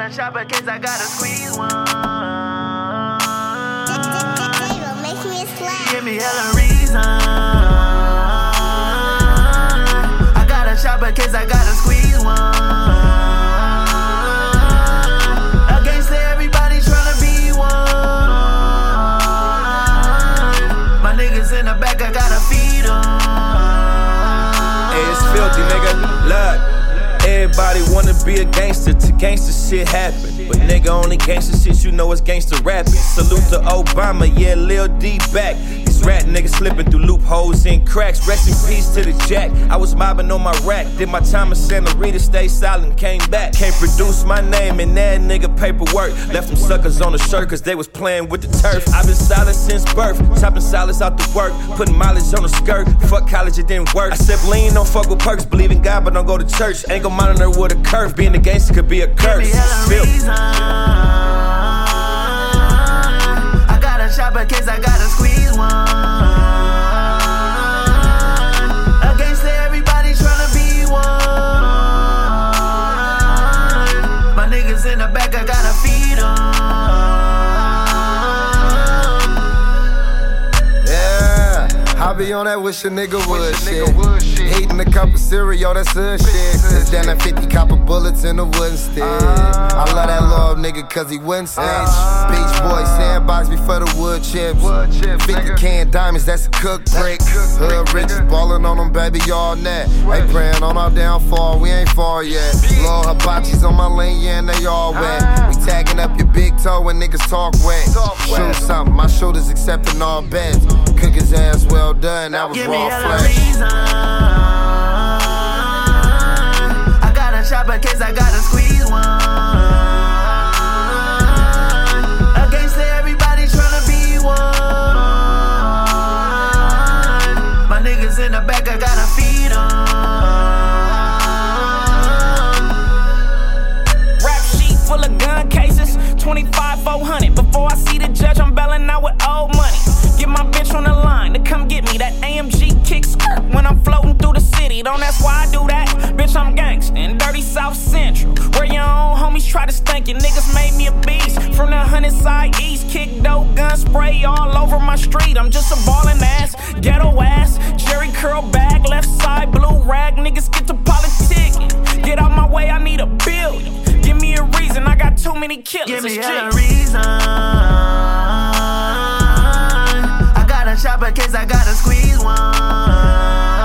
gotta shop in case I gotta squeeze one. Give me hella reason. I gotta shop in case I gotta squeeze one. Against everybody tryna be one. My niggas in the back, I gotta feed them. Hey, it's filthy, nigga. Look. Everybody wanna be a gangster till gangster shit happen. But nigga, only gangster shit you know is gangster rapping. Salute to Obama, yeah, Lil D back. These rat niggas slipping through loopholes and cracks. Rest in peace to the jack. I was mobbing on my rack. Did my time in Santa Rita, stay silent, came back. Can't produce my name in that nigga paperwork. Left them suckers on the shirt cause they was playing with the turf. I've been silent since birth, chopping solids out the work. Putting mileage on the skirt, fuck college, it didn't work. I said lean, don't fuck with perks. Believe in God but don't go to church. Ain't gon' monitor with a curve. Being a gangster could be a curse. I gotta shop in case I gotta squeeze one. Against everybody tryna be one. My niggas in the back, I gotta feed them. Yeah, I be on that wish a nigga would shit. Eating a cup of cereal, that's hood shit. Cause down at 50 copper bullets in the wooden stick. I love that little nigga cause he wouldn't snitch. Beach boy, sandbox before the wood chips. 50 can diamonds, that's a cook brick. Hood riches ballin' on them, baby, all net. They praying on our downfall, we ain't far yet. Lil' hibachis on my lane, yeah, and they all wet. We tagging up your big toe when niggas talk wet. Shoot something, my shoulders accepting all bets. Cook his ass well done, that was raw flesh. I gotta shop in case I gotta squeeze one. Against everybody tryna be one. My niggas in the back, I gotta feed them. Rap sheet full of gun cases, 25-400. Before I see the judge, I'm bailing out with old money. Get my bitch on the line to come get me. That AMG kick skirt when I'm floating through the city. Don't ask why I do that. Bitch, I'm gangsta in dirty South Central. Where your own homies try to stank you. Niggas made me a beast. From the 100 side east. Kick dope, gun spray all over my street. I'm just a ballin' ass, ghetto ass. Jerry curl bag, left side blue rag. Niggas get to politicking. Get out my way, I need a billion. Give me a reason, I got too many killers. Give me a reason. I gotta shop in case I gotta squeeze one.